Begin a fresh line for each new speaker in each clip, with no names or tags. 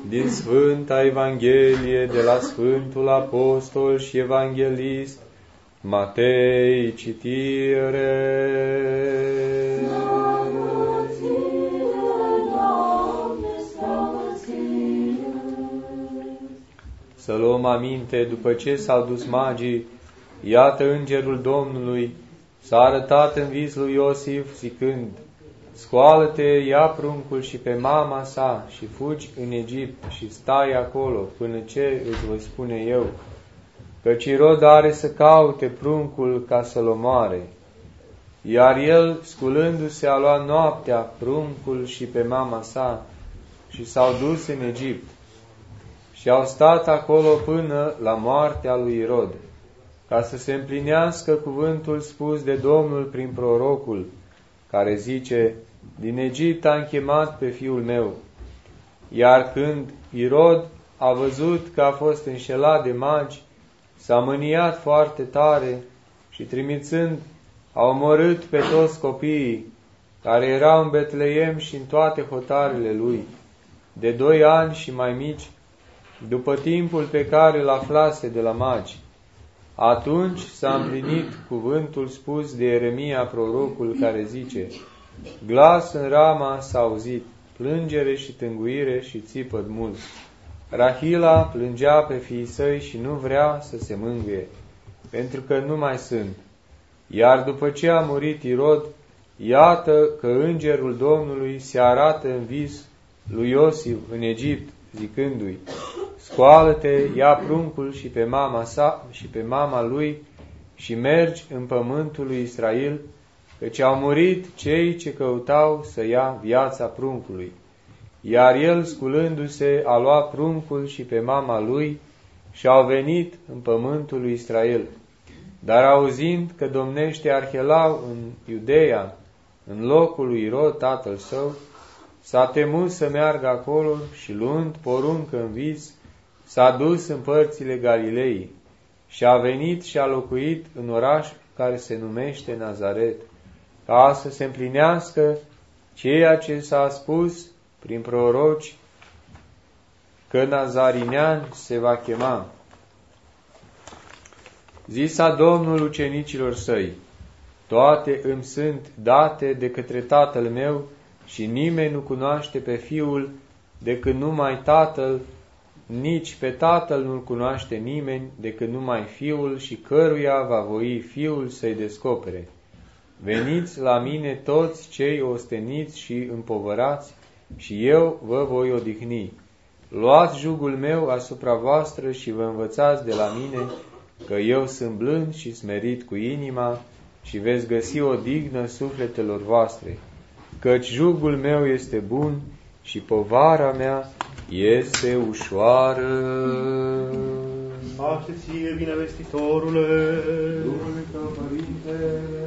Din Sfânta Evanghelie de la Sfântul Apostol și Evanghelist Matei, citire. Să luăm aminte, după ce s-au dus magii, iată îngerul Domnului s-a arătat în vis lui Iosif, zicând: scoală-te, ia pruncul și pe mama sa și fugi în Egipt și stai acolo până ce îți voi spune eu, căci Irod are să caute pruncul ca să-l omoare. Iar el, sculându-se, a luat noaptea pruncul și pe mama sa și s-au dus în Egipt și au stat acolo până la moartea lui Irod, ca să se împlinească cuvântul spus de Domnul prin prorocul, care zice: din Egipt am chemat pe fiul meu. Iar când Irod a văzut că a fost înșelat de magi, s-a mâniat foarte tare și, trimițând, a omorât pe toți copiii care erau în Betleem și în toate hotarele lui, de 2 ani și mai mici, după timpul pe care îl aflase de la magi. Atunci s-a împlinit cuvântul spus de Ieremia prorocul, care zice: glas în Rama s-a auzit, plângere și tânguire și țipăt mulți. Rahila plângea pe fiii săi și nu vrea să se mângâie, pentru că nu mai sunt. Iar după ce a murit Irod, iată că îngerul Domnului se arată în vis lui Iosif în Egipt, zicându-i: scoală-te, ia pruncul și pe mama sa și pe mama lui și mergi în pământul lui Israel, căci au murit cei ce căutau să ia viața pruncului. Iar el, sculându-se, a luat pruncul și pe mama lui și au venit în pământul lui Israel. Dar auzind că domnește Arhelau în Iudeea, în locul lui Irod, tatăl său, s-a temut să meargă acolo și, luând poruncă în vis, s-a dus în părțile Galilei și a venit și a locuit în oraș care se numește Nazaret, ca să se împlinească ceea ce s-a spus prin proroci, că Nazarinean se va chema. Zisa Domnul ucenicilor săi: toate îmi sunt date de către Tatăl meu și nimeni nu cunoaște pe Fiul decât numai Tatăl, nici pe Tatăl nu-L cunoaște nimeni decât numai Fiul și căruia va voi Fiul să-i descopere. Veniți la mine toți cei osteniți și împovărați și eu vă voi odihni. Luați jugul meu asupra voastră și vă învățați de la mine, că eu sunt blând și smerit cu inima și veți găsi odihnă sufletelor voastre, căci jugul meu este bun și povara mea este ușoară.
Pace ție, binevestitorule!
Domnule tău, Părinte!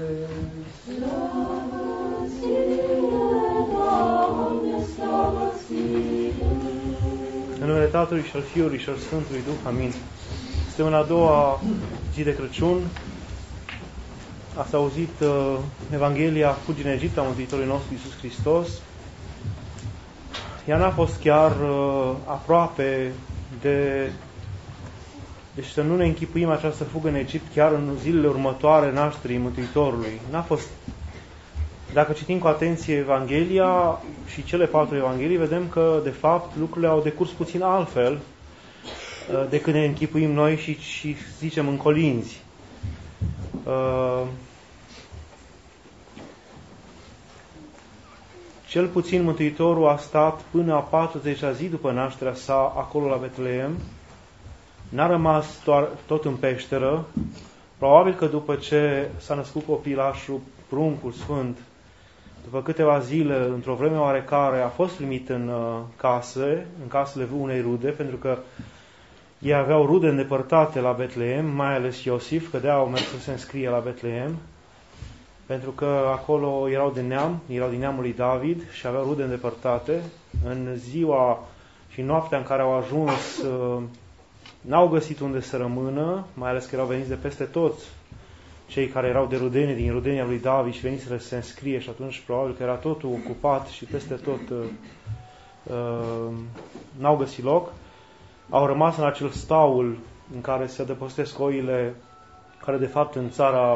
Slavă ție, Doamne, slavă ție!
În numele Tatălui și al Fiului și al Sfântului Duh, amin. Suntem în a doua zi de Crăciun. Ați auzit Evanghelia Fugi în Egipt a Mântuitorului nostru Iisus Hristos. Ea n-a fost chiar aproape de... Deci să nu ne închipuim această fugă în Egipt chiar în zilele următoare nașterii Mântuitorului. N-a fost... Dacă citim cu atenție Evanghelia și cele 4 Evanghelii, vedem că, de fapt, lucrurile au decurs puțin altfel decât ne închipuim noi și zicem în colinzi. Cel puțin Mântuitorul a stat până a 40-a zi după nașterea sa acolo la Betleem. N-a rămas tot în peșteră. Probabil că după ce s-a născut copilașul, pruncul sfânt, după câteva zile, într-o vreme oarecare, a fost primit în casele unei rude, pentru că ei aveau rude îndepărtate la Betleem, mai ales Iosif, că de-aia au mers să se înscrie la Betleem, pentru că acolo erau din neamul lui David și aveau rude îndepărtate. În ziua și noaptea în care au ajuns, n-au găsit unde să rămână, mai ales că erau veniți de peste toți cei care erau de rudeni, din rudenia lui David și veniți să se înscrie, și atunci probabil că era totul ocupat și peste tot n-au găsit loc, au rămas în acel staul în care se adăpostesc oile, care de fapt în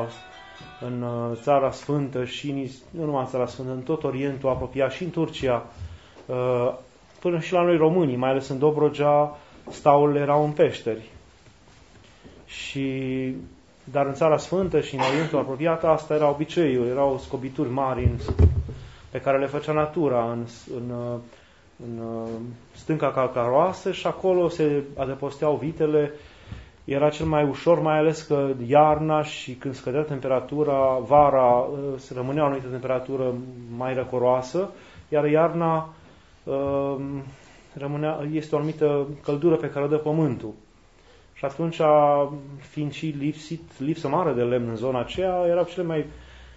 țara Sfântă și nu numai în țara Sfântă, în tot Orientul apropiat și în Turcia, până și la noi românii, mai ales în Dobrogea, staurile erau în peșteri. Dar în țara Sfântă și în Orientul apropiat, asta era obiceiul, erau scobituri mari pe care le făcea natura în stânca calcaroasă și acolo se adăposteau vitele. Era cel mai ușor, mai ales că iarna și când scădea temperatura, vara se rămânea o anumită temperatură mai răcoroasă, iar iarna este o anumită căldură pe care o dă pământul. Și atunci, fiind și lipsă mare de lemn în zona aceea, erau cele mai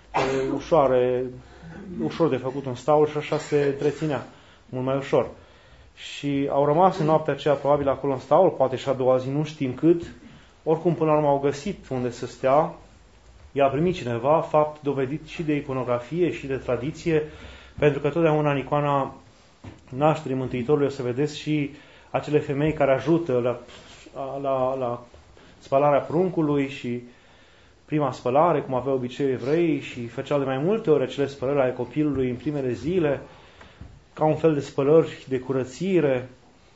ușor de făcut un staul și așa se întreținea mult mai ușor. Și au rămas în noaptea aceea probabil acolo în staul, poate și a doua zi, nu știm cât. Oricum, până la urmă au găsit unde să stea. I-a primit cineva, fapt dovedit și de iconografie și de tradiție, pentru că totdeauna în icoana nașterii Mântuitorului o să vedeți și acele femei care ajută la spălarea pruncului și prima spălare, cum aveau obicei evrei, și făceau de mai multe ori acele spălări ale copilului în primele zile, ca un fel de spălări de curățire.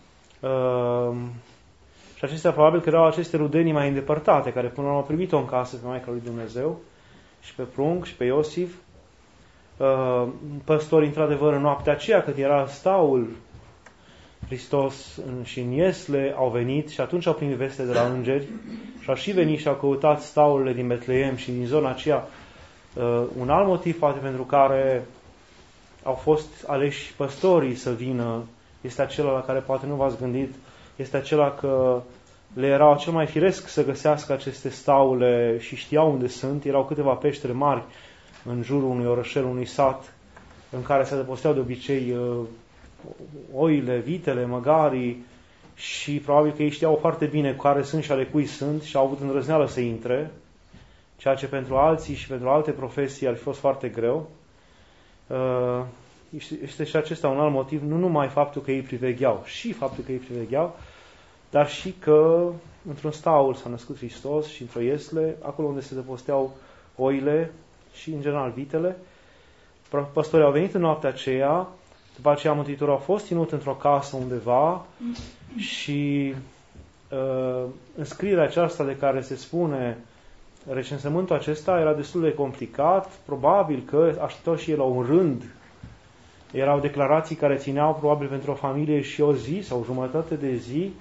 Și acestea probabil că erau aceste rudenii mai îndepărtate, care până la urmă au primit-o în casă pe Maica lui Dumnezeu, și pe prunc, și pe Iosif. Păstorii, într-adevăr, în noaptea aceea, când era staul Hristos și în Iesle, au venit și atunci au primit veste de la îngeri și au și venit și au căutat staulurile din Betleem și din zona aceea. Un alt motiv, poate, pentru care au fost aleși păstorii să vină, este acela la care poate nu v-ați gândit, este acela că le erau cel mai firesc să găsească aceste staule și știau unde sunt. Erau câteva peștere mari în jurul unui orășel, unui sat, în care se adăposteau de obicei oile, vitele, măgarii, și probabil că ei știau foarte bine care sunt și ale cui sunt și au avut îndrăzneală să intre, ceea ce pentru alții și pentru alte profesii ar fi fost foarte greu. Este și acesta un alt motiv, nu numai faptul că ei privegheau, și faptul că ei privegheau, dar și că într-un staul s-a născut Hristos și într-o iesle, acolo unde se adăposteau oile și, în general, vitele. Păstorii au venit în noaptea aceea, după aceea Mântuitorul a fost ținut într-o casă undeva și înscrierea aceasta de care se spune, recensământul acesta era destul de complicat, probabil că așteptau și el la un rând. Erau declarații care țineau probabil pentru o familie și o zi sau jumătate de zi.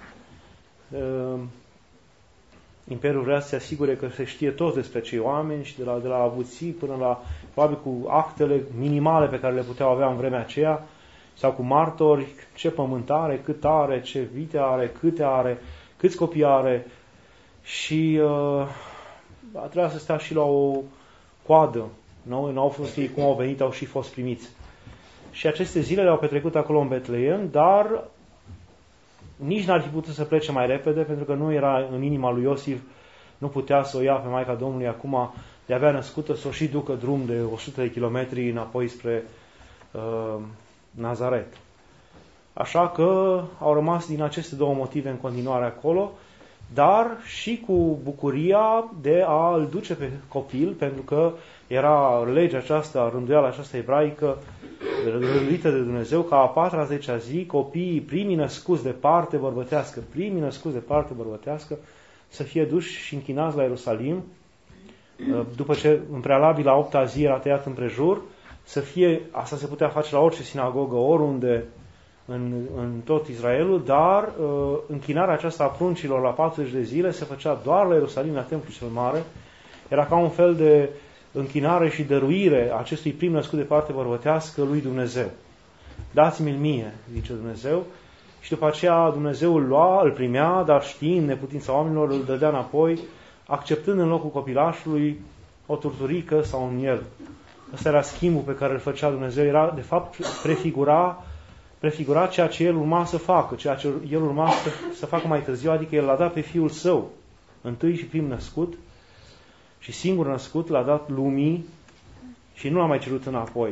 Imperiul vrea să se asigure că se știe tot despre cei oameni și de la avuții până la, probabil cu actele minimale pe care le puteau avea în vremea aceea, sau cu martori, ce pământ are, cât are, ce vite are, câte are, câți copii are, și trebuia să stea și la o coadă. Nu au fost ei cum au venit, au și fost primiți. Și aceste zile le-au petrecut acolo în Betleem, dar nici n-ar fi putut să plece mai repede, pentru că nu era în inima lui Iosif, nu putea să o ia pe Maica Domnului acum, de-abia născută, să o și ducă drum de 100 de kilometri înapoi spre Nazaret. Așa că au rămas din aceste două motive în continuare acolo, dar și cu bucuria de a îl duce pe copil, pentru că era legea aceasta, rânduiala aceasta ebraică, rânduită de Dumnezeu, ca a 40-a zi, copiii primii născuți de parte bărbătească, să fie duși și închinați la Ierusalim, după ce în prealabil la 8-a zi era tăiat împrejur, asta se putea face la orice sinagogă, oriunde în tot Israelul, dar închinarea aceasta a pruncilor la 40 de zile se făcea doar la Ierusalim, la Templul cel Mare. Era ca un fel de închinare și dăruire acestui prim născut de parte bărbătească lui Dumnezeu. Dați-mi-l mie, zice Dumnezeu, și după aceea Dumnezeu îl primea, dar știind neputința oamenilor, îl dădea înapoi, acceptând în locul copilașului o turturică sau un miel. Ăsta era schimbul pe care îl făcea Dumnezeu, era de fapt prefigura ceea ce El urma să facă, ceea ce El urma să facă mai târziu, adică El l-a dat pe Fiul Său, întâi și prim născut și singur născut, l-a dat lumii și nu l-a mai cerut înapoi.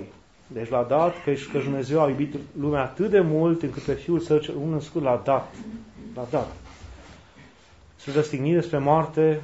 Deci l-a dat, că Dumnezeu a iubit lumea atât de mult încât pe Fiul Său cel unul născut l-a dat. L-a dat. Să răstigni despre moarte,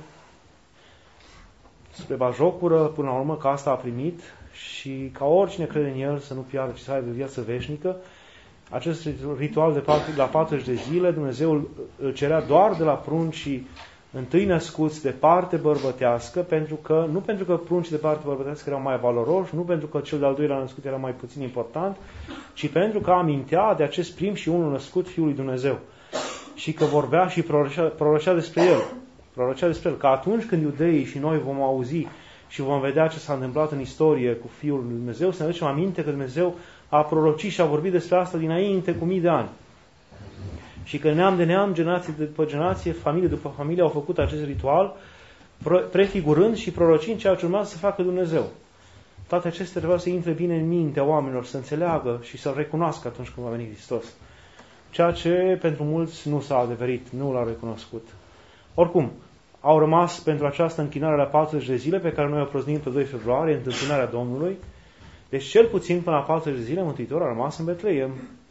spre batjocură, până la urmă că asta a primit și ca oricine crede în El să nu piară, ci să aibă viață veșnică. Acest ritual la 40 de zile Dumnezeu îl cerea doar de la pruncii întâi născuți de parte bărbătească, nu pentru că pruncii de parte bărbătească erau mai valoroși, nu pentru că cel de-al doilea născut era mai puțin important, ci pentru că amintea de acest prim și unul născut Fiul lui Dumnezeu. Și că vorbea și prorocea despre El. Prorocea despre El, că atunci când iudeii și noi vom auzi și vom vedea ce s-a întâmplat în istorie cu Fiul lui Dumnezeu, să ne aducem aminte că Dumnezeu a prorocit și a vorbit despre asta dinainte cu mii de ani. Și că neam de neam, generație după generație, familie după familie au făcut acest ritual, prefigurând și prorocind ceea ce urmează să facă Dumnezeu. Toate acestea trebuia să intre bine în mintea oamenilor, să înțeleagă și să-L recunoască atunci când va veni Hristos. Ceea ce pentru mulți nu s-a adeverit, nu l-au recunoscut. Oricum, au rămas pentru această închinare la 40 de zile, pe care noi o proznim pe 2 februarie, întâmpinarea Domnului. Deci cel puțin până la 40 de zile Mântuitorul a rămas în Betleem.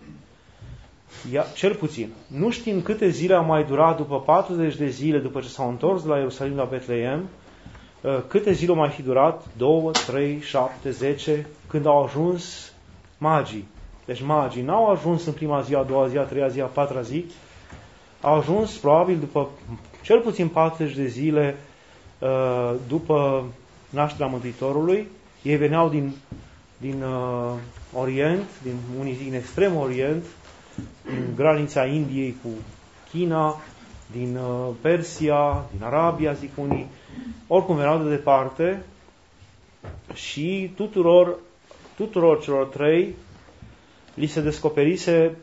Cel puțin. Nu știm câte zile au mai durat după 40 de zile, după ce s-au întors de la Ierusalim la Betleem, câte zile au mai fi durat, 2, 3, 7, 10, când au ajuns magii. Deci magii n-au ajuns în prima zi, a doua zi, a treia zi, a patra zi, au ajuns probabil după cel puțin 40 de zile după nașterea Mântuitorului. Ei veneau din Orient, unii din extrem Orient, din granița Indiei cu China, din Persia, din Arabia, zic unii, oricum veneau de departe și tuturor celor trei li se descoperise,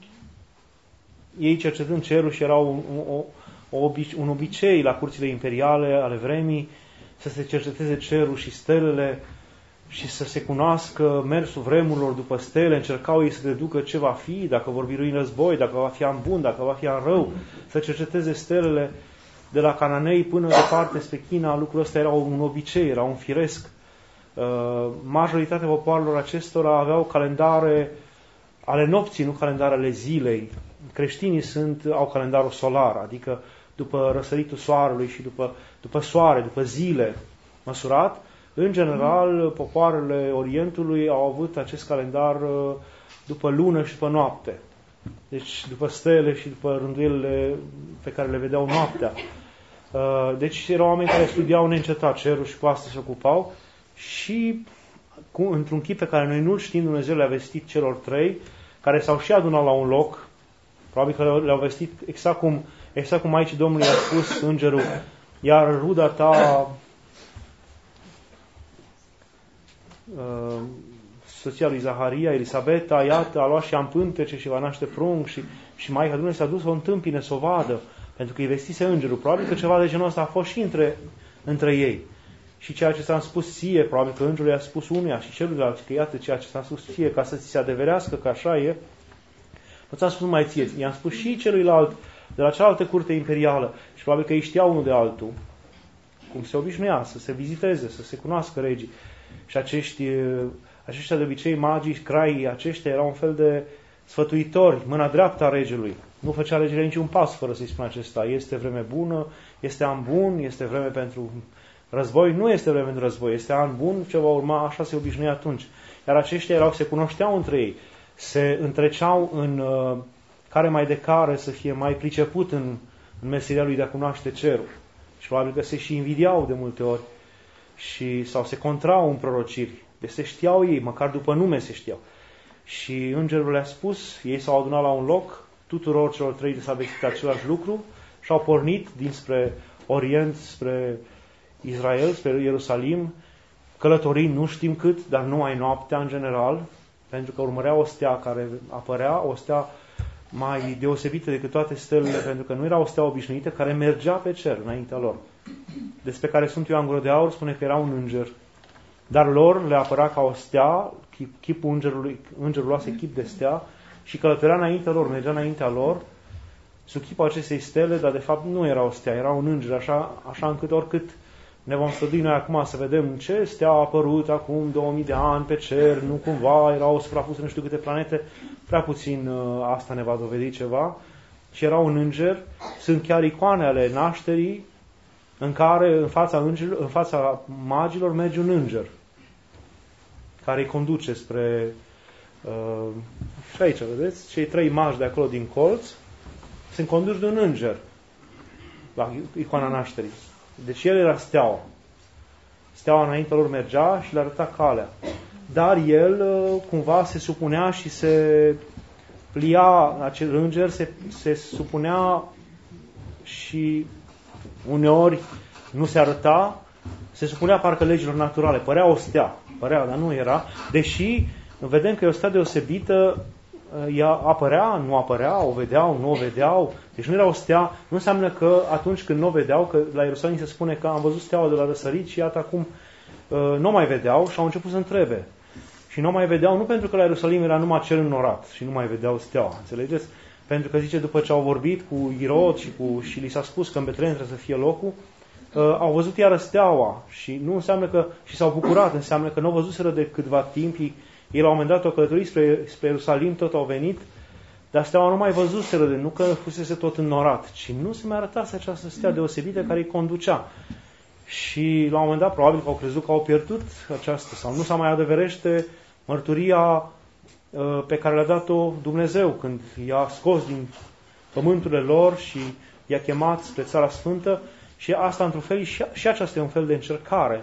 ei cercetând cerul și erau un obicei la curțile imperiale ale vremii să se cerceteze cerul și stelele și să se cunoască mersul vremurilor după stele, încercau ei să deducă ce va fi, dacă vor birui în război, dacă va fi an bun, dacă va fi an rău, să cerceteze stelele de la Cananei până departe spre China. Lucrul ăsta era un obicei, era un firesc. Majoritatea popoarelor acestora aveau calendare ale nopții, nu calendare ale zilei. Creștinii au calendarul solar, adică după răsăritul soarelui și după soare, după zile măsurat. În general, popoarele Orientului au avut acest calendar după lună și după noapte. Deci după stele și după rânduielile pe care le vedeau noaptea. Deci erau oameni care studiau neîncetat cerul și cu asta se ocupau și într-un chip pe care noi nu-l știm, Dumnezeu le-a vestit celor trei, care s-au și adunat la un loc. Probabil că le-au vestit exact cum Maicii Domnului a spus îngerul, iar ruda ta, soția lui Zaharia, Elisabeta, iată, a luat și în pântece și va naște prunc și Maica Domnului s-a dus să o întâmpine, să o vadă, pentru că îi vestise îngerul. Probabil că ceva de genul ăsta a fost și între ei. Și ceea ce s-a spus ție, probabil că îngerul i-a spus unuia și celuilalt, că iată ceea ce s-a spus ție, ca să ți se adeverească că așa e, nu ți-am spus numai ție, i-am spus și celuilalt de la cealaltă curte imperială și probabil că ei știau unul de altul, cum se obișnuia, să se viziteze, să se cunoască regii. Și aceștia de obicei, magii, craii aceștia erau un fel de sfătuitori, mâna dreaptă a regelui. Nu făcea regele niciun pas fără să-i spună acesta. Este vreme bună, este an bun, este vreme pentru război. Nu este vreme pentru război, este an bun, ce va urma, așa se obișnuia atunci. Iar aceștia se cunoșteau între ei, se întreceau în care mai de care să fie mai priceput în meseria lui de a cunoaște cerul. Și probabil că se și invidiau de multe ori sau se contrau în prorociri. Deci se știau ei, măcar după nume se știau. Și îngerul le-a spus, ei s-au adunat la un loc, tuturor celor trei s-a vestit același lucru și au pornit dinspre Orient, spre Israel, spre Ierusalim, călătorind nu știm cât, dar numai noaptea în general, pentru că urmărea o stea care apărea, o stea mai deosebită decât toate stelele, pentru că nu era o stea obișnuită, care mergea pe cer înaintea lor. Despre care Sfântul Ioan Gură de Aur spune că era un înger, dar lor le apărea ca o stea, chipul îngerul luase chip de stea și călătorea înaintea lor, mergea înaintea lor, sub chipul acestei stele, dar de fapt nu era o stea, era un înger, așa încât oricât ne vom strădui noi acum să vedem ce stea a apărut acum 2000 de ani pe cer, nu cumva erau suprapuse nu știu câte planete, prea puțin asta ne va dovedi ceva. Și era un înger, sunt chiar icoane ale nașterii în care în fața magilor merge un înger care îi conduce spre și aici, vedeți, cei 3 magi de acolo din colț sunt conduși de un înger la icoana nașterii. Deci el era steaua. Steaua înaintea lor mergea și le arăta calea. Dar el cumva se supunea și se plia, acel înger se supunea și uneori nu se arăta, se supunea parcă legilor naturale. Părea o stea, dar nu era. Deși vedem că e o stea deosebită, ea apărea, nu apărea, o vedeau, nu o vedeau. Deci nu era o stea, nu înseamnă că atunci când nu o vedeau, că la Ierusalim se spune că am văzut steaua de la răsărit și iată acum nu mai vedeau și au început să întrebe. Și nu mai vedeau, nu pentru că la Ierusalim era numai cer înnorat și nu mai vedeau steaua, înțelegeți? Pentru că zice, după ce au vorbit cu Irod și li s-a spus că în Betlehem trebuie să fie locul, au văzut iară steaua și nu înseamnă că, și s-au bucurat, înseamnă că nu au văzuseră de câtva timp, ei la un moment dat au călătorit spre Ierusalim, tot au venit, dar steaua nu mai văzuseră, nu că fusese tot înnorat, ci nu se mai arătase această stea deosebită care îi conducea. Și la un moment dat, probabil că au crezut că au pierdut aceasta, sau nu s-a mai adeverește mărturia pe care le-a dat-o Dumnezeu când i-a scos din pământurile lor și i-a chemat spre Țara Sfântă. Și asta, într-un fel, și aceasta e un fel de încercare.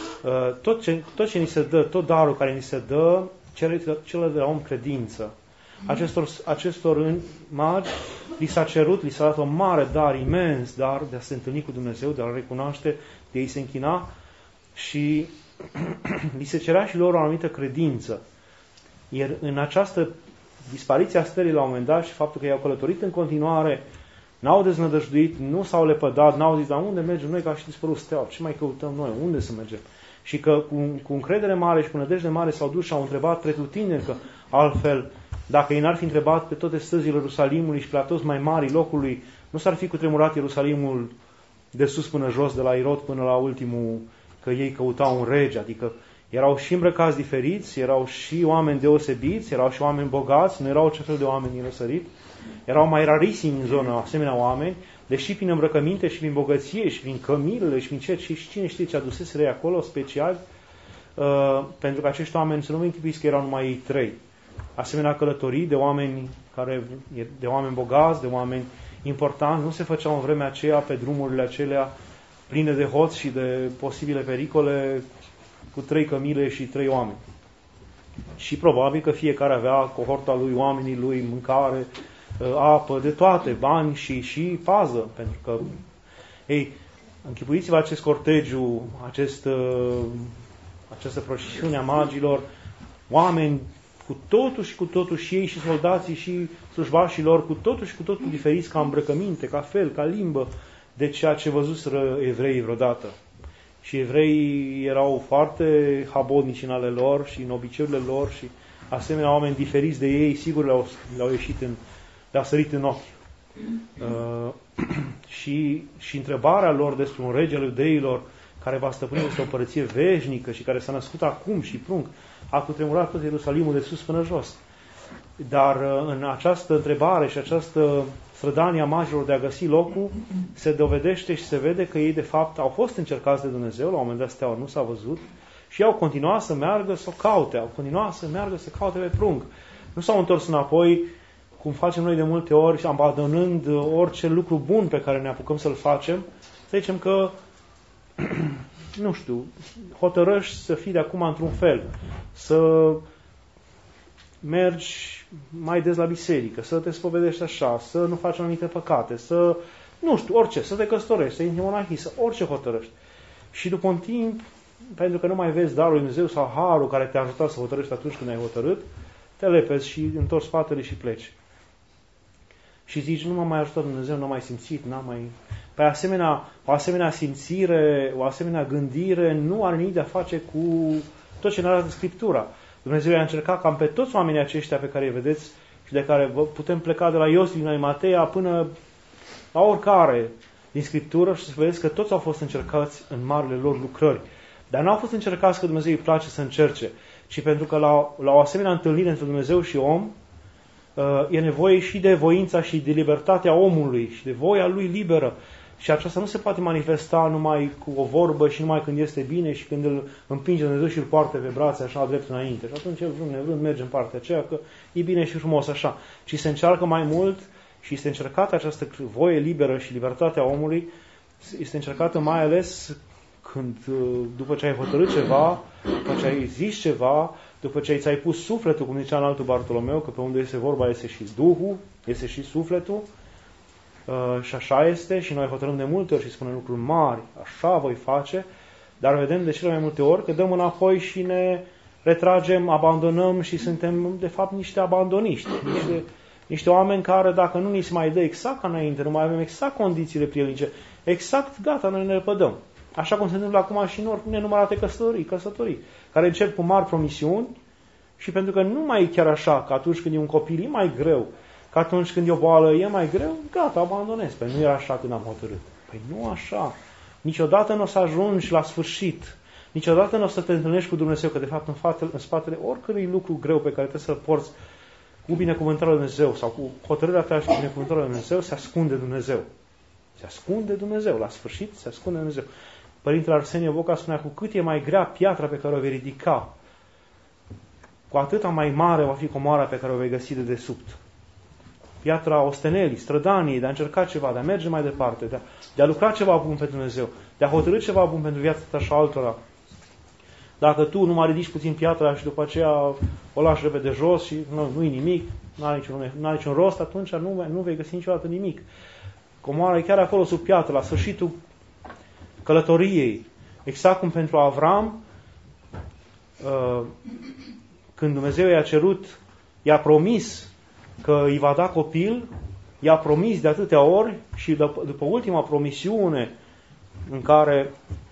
Tot ce ni se dă, tot darul care ni se dă, cele de la om credință. Acestor magi li s-a cerut, li s-a dat un mare dar, imens dar de a se întâlni cu Dumnezeu, de a-L recunoaște, de a-i se închina și li se cerea și lor o anumită credință. Iar în această dispariție a stării la un moment dat și faptul că i-au călătorit în continuare, n-au deznădăjduit, nu s-au lepădat, n-au zis, dar unde mergem noi, că a și dispărut steaua, ce mai căutăm noi, unde să mergem? Și că cu încredere mare și cu nădejde mare s-au dus și au întrebat pretutindeni, că altfel, dacă ei n-ar fi întrebat pe toate străzile Ierusalimului și pe la toți mai mari locului, nu s-ar fi cutremurat Ierusalimul de sus până jos, de la Irod până la ultimul, că ei căutau un rege, adică erau și îmbrăcați diferiți, erau și oameni deosebiți, erau și oameni bogați, nu erau ce fel de oameni răsărit, erau mai rarisimi în zonă asemenea oameni, deși prin îmbrăcăminte și prin bogăție și prin cămilele și prin cine știe ce aduseseră ei acolo special, pentru că acești oameni, să nu vă închipuiți că erau numai ei 3. Asemenea călătorii de oameni bogați, de oameni importanți, nu se făceau în vremea aceea pe drumurile acelea pline de hoți și de posibile pericole cu 3 cămile și 3 oameni. Și probabil că fiecare avea cohorta lui, oamenii lui, mâncare, apă, de toate, bani și pază. Pentru că, închipuiți-vă acest cortegiu, această procesiune a magilor, oameni cu totul și ei și soldații și slujbașii lor, cu totul diferiți ca îmbrăcăminte, ca fel, ca limbă, de ceea ce văzuseră evreii vreodată. Și evreii erau foarte habodnici în ale lor și în obiceiurile lor și asemenea oameni diferiți de ei, sigur le-au sărit în ochi. Și întrebarea lor despre un rege al iudeilor care va stăpâni este o împărăție veșnică și care s-a născut acum și prunc, a cutremurat tot Ierusalimul de sus până jos. Dar în această întrebare și această strădanie a magilor de a găsi locul, se dovedește și se vede că ei de fapt au fost încercați de Dumnezeu, la un moment dat steaua nu s-a văzut, și au continuat să meargă să o caute, să caute pe prunc. Nu s-au întors înapoi, cum facem noi de multe ori, abandonând orice lucru bun pe care ne apucăm să-l facem, să zicem că nu știu, hotărăști să fii de acum într-un fel, să mergi mai des la biserică, să te spovedești așa, să nu faci anumite păcate, să, nu știu, orice, să te căsătorești, să intri în monahie, orice hotărăști. Și după un timp, pentru că nu mai vezi darul lui Dumnezeu sau harul care te-a ajutat să hotărăști atunci când ai hotărât, te lepezi și întorci spatele și pleci. Și zici, nu m-a mai ajutat Dumnezeu, nu am mai simțit, n-am mai... Păi o asemenea simțire, o asemenea gândire nu are nimic de a face cu tot ce ne arată Scriptura. Dumnezeu i-a încercat cam pe toți oamenii aceștia pe care îi vedeți și de care putem pleca de la Iosif din Arimatea până la oricare. din Scriptură și să vedeți că toți au fost încercați în marile lor lucrări. Dar nu au fost încercați că Dumnezeu îi place să încerce, ci pentru că la o asemenea întâlnire între Dumnezeu și om, e nevoie și de voința și de libertatea omului și de voia lui liberă. Și aceasta nu se poate manifesta numai cu o vorbă și numai când este bine și când îl împinge Dumnezeu și îl poartă pe brațe așa drept înainte. Și atunci el vrând nevrând merge în partea aceea că e bine și frumos așa. Ci se încearcă mai mult și este încercată această voie liberă și libertatea omului, este încercată mai ales când după ce ai hotărât ceva, după ce ai zis ceva, după ce ți-ai pus sufletul, cum zicea în altul Bartolomeu, că pe unde este vorba este și Duhul, este și sufletul, și așa este, și noi hotărâm de multe ori și spunem lucruri mari, așa voi face, dar vedem de cele mai multe ori că dăm înapoi și ne retragem, abandonăm și suntem de fapt niște abandoniști, niște oameni care dacă nu ni se mai dă exact ca înainte, nu mai avem exact condițiile prielnice, exact, gata, noi ne repădăm. Așa cum se întâmplă acum și în nenumărate căsătorii, care încep cu mari promisiuni și pentru că nu mai e chiar așa, că atunci când e un copil e mai greu, că atunci când e o boală e mai greu, gata, abandonez. Păi nu era așa când am hotărât. Păi nu așa. Niciodată nu o să ajungi la sfârșit. Niciodată nu o să te întâlnești cu Dumnezeu, că de fapt în spatele oricărui lucru greu pe care trebuie să-l porți cu binecuvântarea lui Dumnezeu sau cu hotărârea ta și cu binecuvântarea lui Dumnezeu, se ascunde Dumnezeu. Se ascunde Dumnezeu. La sfârșit se ascunde Dumnezeu. Părintele Arsenie Boca spunea, cu cât e mai grea piatra pe care o vei ridica, cu atâta mai mare va fi comoara pe care o vei găsi de desubt. Piatra ostenelii, strădanii, de a încerca ceva, de a merge mai departe, de a lucra ceva bun pentru Dumnezeu, de a hotărâ ceva bun pentru viața ta și altora. Dacă tu nu mai ridici puțin piatra și după aceea o lași repede jos și nu-i nimic, n-are niciun rost, atunci nu vei găsi niciodată nimic. Comoara e chiar acolo sub piatră, la sfârșitul călătoriei. Exact cum pentru Avram, când Dumnezeu i-a cerut, i-a promis că îi va da copil, i-a promis de atâtea ori și după ultima promisiune în care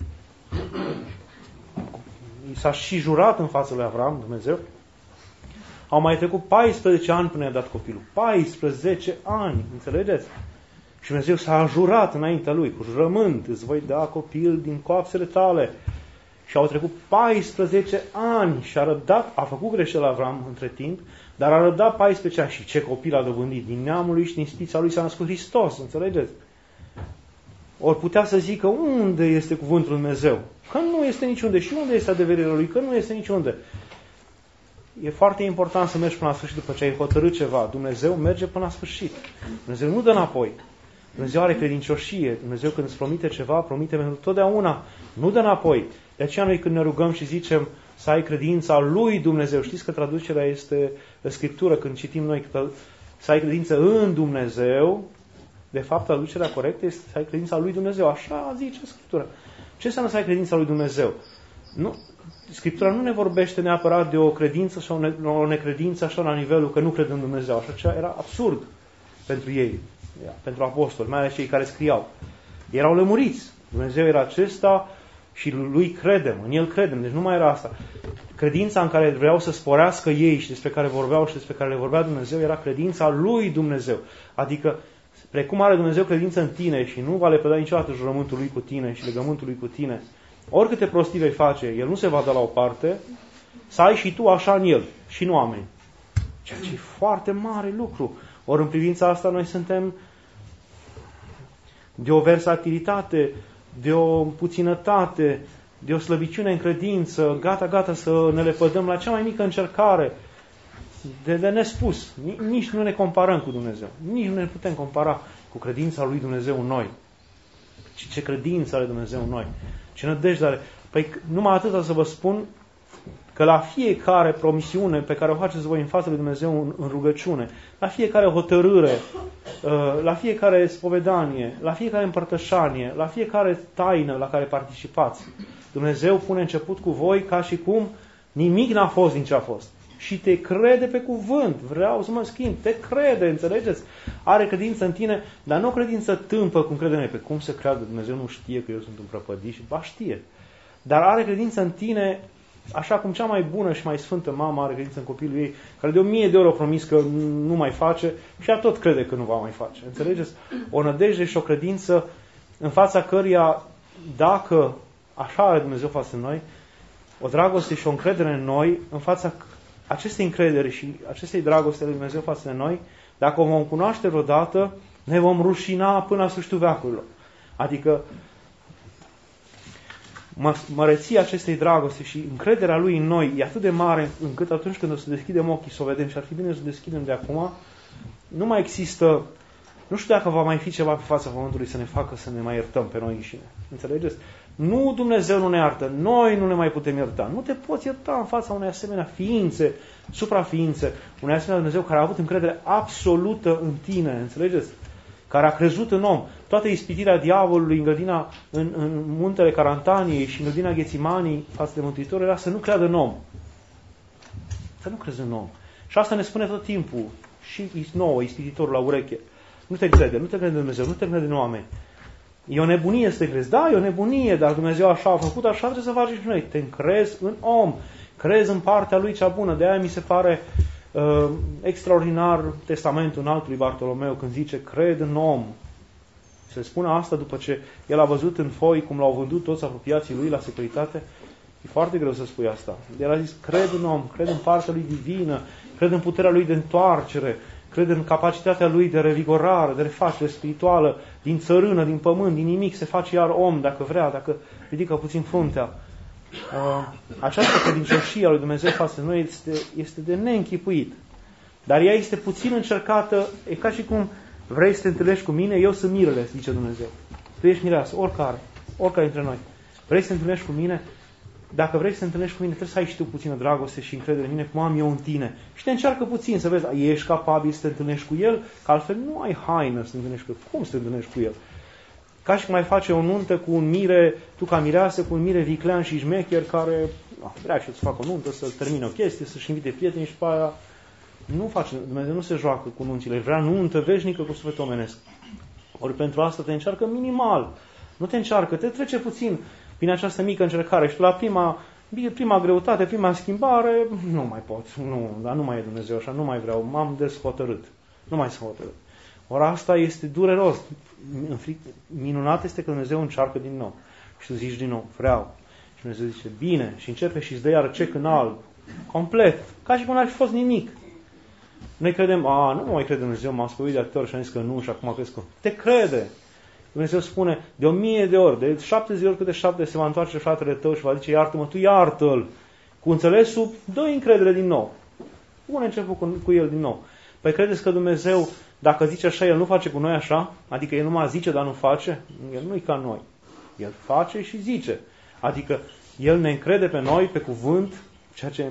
i s-a și jurat în fața lui Avram, Dumnezeu, au mai trecut 14 ani până i-a dat copilul. 14 ani, înțelegeți? Și Dumnezeu s-a jurat înaintea lui, cu jurământ, îți voi da copil din coapsele tale. Și au trecut 14 ani și a făcut greșeala Avram între timp, dar a răbdat 14 ani. Și ce copil a dobândit? Din neamul lui și din spița lui s-a născut Hristos, înțelegeți? Ori putea să zică unde este cuvântul lui Dumnezeu? Că nu este niciunde. Și unde este adeverirea lui? Că nu este niciunde. E foarte important să mergi până la sfârșit după ce ai hotărât ceva. Dumnezeu merge până la sfârșit. Dumnezeu nu dă înapoi. Dumnezeu are credincioșie. Dumnezeu când îți promite ceva, promite pentru totdeauna. Nu dă înapoi. De aceea noi când ne rugăm și zicem să ai credința lui Dumnezeu. Știți că traducerea este în Scriptură, când citim noi că să ai credință în Dumnezeu, de fapt traducerea corectă este să ai credința lui Dumnezeu. Așa zice Scriptura. Ce înseamnă să ai credința lui Dumnezeu? Nu, Scriptura nu ne vorbește neapărat de o credință sau o necredință așa la nivelul că nu cred în Dumnezeu. Așa ceva era absurd pentru ei, pentru apostoli, mai ales cei care scriau. Ei erau lămuriți. Dumnezeu era acesta și lui credem, în el credem. Deci nu mai era asta. Credința în care vreau să sporească ei și despre care vorbeau și despre care le vorbea Dumnezeu era credința lui Dumnezeu. Adică, precum are Dumnezeu credință în tine și nu va lepăda niciodată jurământul lui cu tine și legământul lui cu tine, oricâte prostii vei face, el nu se va da la o parte, să ai și tu așa în el și nu oameni. Ceea ce e foarte mare lucru. Ori în privința asta noi suntem de o versatilitate, de o puținătate, de o slăbiciune în credință, gata să ne lepădăm la cea mai mică încercare, de nespus. Nici nu ne comparăm cu Dumnezeu. Nici nu ne putem compara cu credința lui Dumnezeu în noi. Ce credință are Dumnezeu în noi. Ce nădejde are. Păi numai atâta să vă spun că la fiecare promisiune pe care o faceți voi în fața lui Dumnezeu în rugăciune, la fiecare hotărâre, la fiecare spovedanie, la fiecare împărtășanie, la fiecare taină la care participați, Dumnezeu pune început cu voi ca și cum nimic n-a fost din ce a fost. Și te crede pe cuvânt. Vreau să mă schimb. Te crede, înțelegeți? Are credință în tine, dar nu o credință tâmpă, cum crede noi. Pe cum să creadă? Dumnezeu nu știe că eu sunt un prăpădiș? Ba știe. Dar are credință în tine, așa cum cea mai bună și mai sfântă mamă are credință în copilul ei, care de 1000 de ori a promis că nu mai face și ea tot crede că nu va mai face. Înțelegeți? O nădejde și o credință în fața căreia, dacă așa are Dumnezeu față de noi, o dragoste și o încredere în noi, în fața acestei încredere și acestei dragoste de Dumnezeu față de noi, dacă o vom cunoaște vreodată, ne vom rușina până la sfârșitul veacurilor. Adică măreția acestei dragoste și încrederea Lui în noi e atât de mare încât atunci când o să deschidem ochii să o vedem, și ar fi bine să o deschidem de acum, nu mai există, nu știu dacă va mai fi ceva pe fața Pământului să ne facă să ne mai iertăm pe noi înșine. Înțelegeți? Nu, Dumnezeu nu ne iartă, noi nu ne mai putem ierta. Nu te poți ierta în fața unei asemenea ființe, supraființe, unei asemenea Dumnezeu care a avut încredere absolută în tine, înțelegeți? Care a crezut în om. Toată ispitirea diavolului în muntele Carantaniei și în grădina Ghețimanii față de Mântuitor era să nu creadă în om. Să nu crezi în om. Și asta ne spune tot timpul, și nouă, ispititorul la ureche. Nu te crede în Dumnezeu, nu te crede în oameni. E o nebunie să te crezi. Da, e o nebunie, dar Dumnezeu așa a făcut, așa trebuie să faci și noi. Te încrezi în om. Crezi în partea lui cea bună. De aia mi se pare extraordinar testamentul înaltului Bartolomeu când zice, cred în om. Se spune asta după ce el a văzut în foi cum l-au vândut toți apropiații lui la securitate. E foarte greu să spui asta. El a zis, cred în om, cred în partea lui divină, cred în puterea lui de întoarcere, cred în capacitatea lui de revigorare, de refacere spirituală, din țărână, din pământ, din nimic se face iar om, dacă vrea, dacă ridică puțin fruntea. Această credincioșie a lui Dumnezeu față de noi este de neînchipuit. Dar ea este puțin încercată, e ca și cum vrei să te întâlnești cu mine, eu sunt mirele, zice Dumnezeu. Tu ești mireasă, oricare dintre noi. Vrei să te întâlnești cu mine? Dacă vrei să te întâlnești cu mine, trebuie să ai și tu puțină dragoste și încredere în mine, cum am eu în tine. Și te încearcă puțin să vezi, ești capabil să te întâlnești cu el, că altfel nu ai haină să te întâlnești cu el. Cum să te întâlnești cu el? Ca și cum ai face o nuntă cu un mire, tu ca mireasă, cu un mire viclean și șmecher care vrea și să facă o nuntă, să termine o chestie, să-și invite prietenii și pe aia nu face, Dumnezeu nu se joacă cu nunțile, vrea nuntă veșnică cu suflet omenesc. Ori pentru asta te încearcă minimal. Nu te încearcă, te trece puțin prin această mică încercare și tu la prima greutate, prima schimbare, nu mai pot, dar nu mai e Dumnezeu așa, nu mai vreau, m-am deshotărât. Nu mai sunt hotărât. Ori asta este dureros. Minunat este că Dumnezeu încearcă din nou. Și tu zici din nou, vreau. Și Dumnezeu zice, bine, și începe și îți dă iară cec în alb, complet, ca și cum n-ar fi fost nimic. Noi credem, nu mai crede Dumnezeu, m-am spăuit de atâtea ori și am zis că nu și acum crezi că... Te crede! Dumnezeu spune, de 1000 de ori, de 70 de ori câte 7 se va întoarce fratele tău și va zice, iartă-mă, tu iartă-l. Cu înțelesul, dă-i încredere din nou. Pune început cu el din nou. Păi credeți că Dumnezeu, dacă zice așa, El nu face cu noi așa? Adică El numai zice, dar nu face? El nu e ca noi. El face și zice. Adică El ne încrede pe noi, pe cuvânt, ceea ce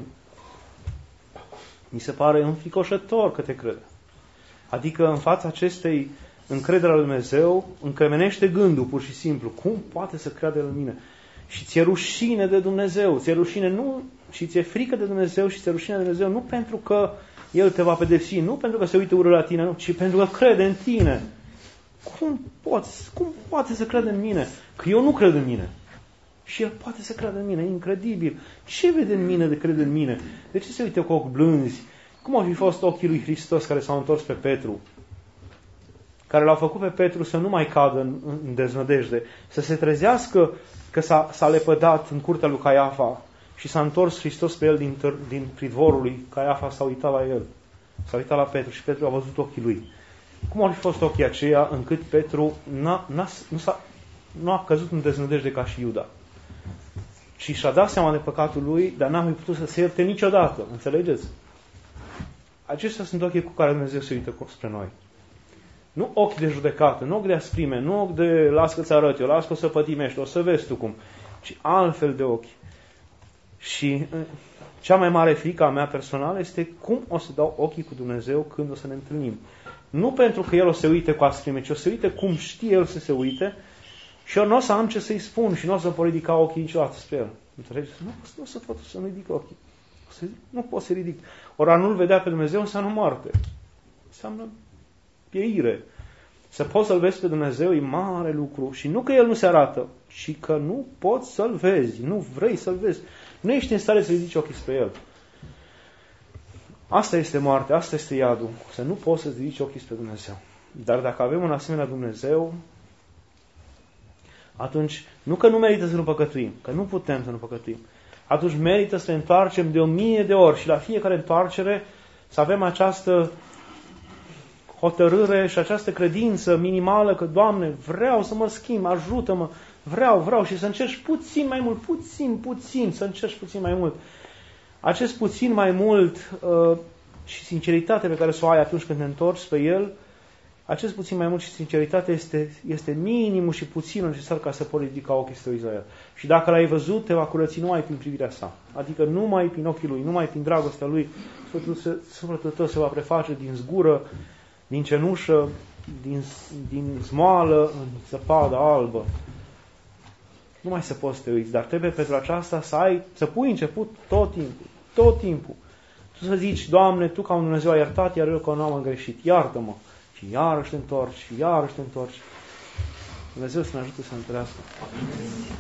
mi se pare înfricoșător că te crede. Adică în fața acestei încredere a lui Dumnezeu, încremenește gândul pur și simplu. Cum poate să creadă în mine? Și ți-e rușine de Dumnezeu. Ți-e rușine nu, și ți-e frică de Dumnezeu și ți-e rușine de Dumnezeu nu pentru că El te va pedepsi, nu pentru că se uită urât la tine, nu, ci pentru că crede în tine. Cum poate să crede în mine? Că eu nu cred în mine. Și El poate să creadă în mine, e incredibil. Ce vede în mine de crede în mine? De ce se uită cu ochi blânzi? Cum au fi fost ochii lui Hristos care s-au întors pe Petru? Care l-au făcut pe Petru să nu mai cadă în deznădejde, să se trezească că s-a lepădat în curtea lui Caiafa și s-a întors Hristos pe el din pridvorul lui Caiafa, s-a uitat la el. S-a uitat la Petru și Petru a văzut ochii lui. Cum au fi fost ochii aceia încât Petru nu a căzut în deznădejde ca și Iuda? Și și-a dat seama de păcatul lui, dar n-a mai putut să se ierte niciodată. Înțelegeți? Acestea sunt ochii cu care Dumnezeu se uită spre noi. Nu ochi de judecată, nu ochi de asprime, nu ochi de las că-ți arăt eu, las că o să pătimești, o să vezi tu cum, ci altfel de ochi. Și cea mai mare frică a mea personală este cum o să dau ochii cu Dumnezeu când o să ne întâlnim. Nu pentru că El o să se uite cu asprime, ci o să se uite cum știe El să se uite și eu nu o să am ce să-i spun și nu o să pot ridica ochii niciodată spre El. Înțelegeți? Nu o să pot să nu ridic ochii. Nu pot să ridic. Ori a nu-L vedea pe Dumnezeu înseamnă moarte. Înseamnă pieire. Să poți să-L vezi pe Dumnezeu e mare lucru. Și nu că El nu se arată, ci că nu poți să-L vezi. Nu vrei să-L vezi. Nu ești în stare să ridici ochii spre El. Asta este moartea, asta este iadul. Să nu poți să-ți ridici ochii spre Dumnezeu. Dar dacă avem un asemenea Dumnezeu, atunci nu că nu merită să nu păcătuim, că nu putem să nu păcătuim. Atunci merită să ne întoarcem de 1000 de ori și la fiecare întoarcere să avem această hotărâre și această credință minimală că, Doamne, vreau să mă schimb, ajută-mă, vreau și să încerci puțin mai mult, puțin, să încerci puțin mai mult. Acest puțin mai mult și sinceritate pe care să o ai atunci când te întorci pe El, acest puțin mai mult și sinceritate este minimul și puținul necesar ca să poți ridica ochii să te uiți la El. Și dacă l-ai văzut, te va curăți numai prin privirea sa. Adică numai prin ochii Lui, numai prin dragostea Lui, sufletul tău se va preface din zgură, din cenușă, din smoală, în zăpadă albă. Nu mai se poți să te uiți, dar trebuie pentru aceasta să pui început tot timpul. Tu să zici, Doamne, Tu ca un Dumnezeu ai iertat, iar eu ca un om am greșit, iartă-mă. Și iarăși te întorci, Dumnezeu să ne ajute să întărească.